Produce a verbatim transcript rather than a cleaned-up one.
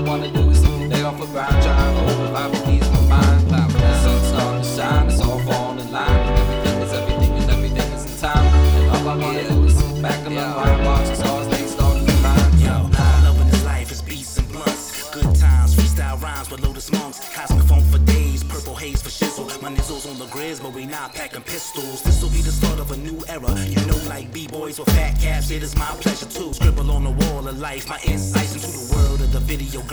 wanna do is take the day off the grind, trying to overvibe and ease my mind. Cloud down, sun starting to shine, it's all falling in line. Everything is everything and everything is in time. And all I wanna do is sit back and unwind, watch the stars, they starting to line. Yo, all love in this life is beats and blunts. Good times, freestyle rhymes with Lotus Monks. Cosmic funk for days, purple haze for shizzle. My nizzles on the grids, but we not packing pistols. This'll be the start of a new era. You know, like B-boys with fat caps, it is my pleasure too. Scribble on the wall of life, my insights into the world of the video.